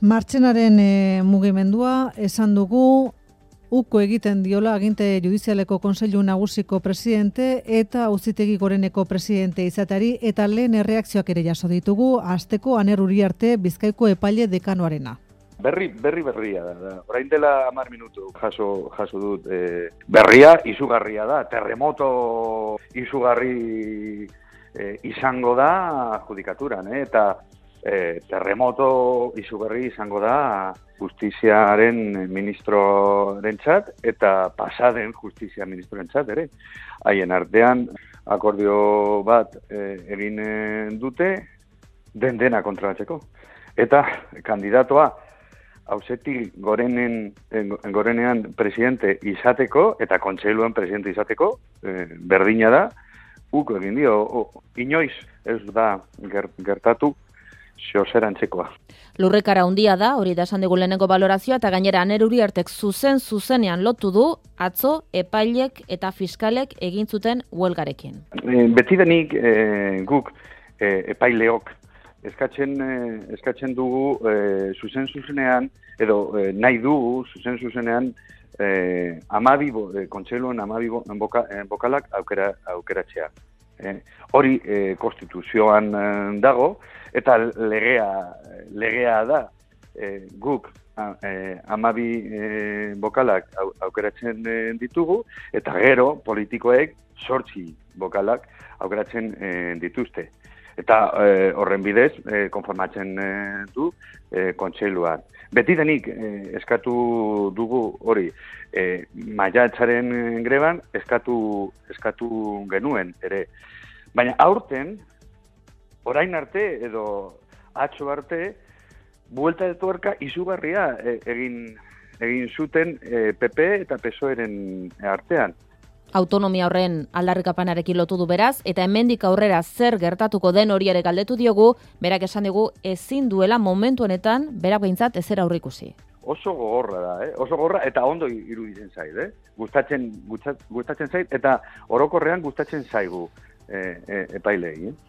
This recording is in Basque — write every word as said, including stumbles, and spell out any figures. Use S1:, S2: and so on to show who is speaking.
S1: Martxenaren e, mugimendua esan dugu uko egiten diola aginte judizialeko Kontseilu Nagusiko presidente eta Auzitegi Goreneko presidente izateari eta lehen erreakzioak ere jaso ditugu hasteko Aner Uriarte Bizkaiko epaile dekanoarena.
S2: Berri, berri berria da. Orain dela hamar minutu jaso, jaso dut. E, berria izugarria da. Terremoto izugarri e, izango da judikaturan, eh? Eta e, terremoto izugarri izango da justiziaren ministrorentzat eta pasaden justizia ministrorentzat ere. Haien artean akordio bat e, egin dute den dena kontrolatzeko. Eta kandidatoa Auzitegi Gorenen, Gorenean presidente izateko eta kontseiluen presidente izateko e, berdina da, uko egin dio, o, inoiz ez da gertatu xozerantzekoa.
S3: Lurrekara handia da, hori da esan digu lehenengo balorazioa, eta gainera Aner Uriartek zuzen zuzenean lotu du atzo epailek eta fiskalek egin zuten huelgarekin.
S2: E, betidenik e, guk e, epaileok eskatzen eh, eskatzen dugu eh, zuzen zuzenean edo eh, nahi dugu zuzen zuzenean eh, amabi eh, kontseiluen amabi boka, eh, bokalak aukera aukeratzea. Eh, hori eh, konstituzioan eh, dago eta legea legea da eh, guk eh, amabi eh, bokalak au, aukeratzen eh, ditugu eta gero politikoek zortzi bokalak aukeratzen eh, dituzte. Eta eh, horren bidez, eh, konformatzen eh, du eh, kontseiluan. Betidenik eh, eskatu dugu hori, eh, maiatzaren greban eskatu, eskatu genuen ere. Baina aurten, orain arte edo atzo arte, buelta de tuerka izugarria eh, egin, egin zuten eh, P P eta P S O Eren artean.
S3: Autonomia horren aldarrikapanarekin lotu du beraz, eta hemendik aurrera zer gertatuko den hori ere galdetu diogu, berak esan digu ezin duela momentu honetan, berak behintzat ezer aurrikusi.
S2: Oso gogorra da, eh? Oso gogorra eta ondo iruditzen zait, eh? Gustatzen, gustatzen zait eta orokorrean gustatzen zaigu eh, eh, epailei, eh?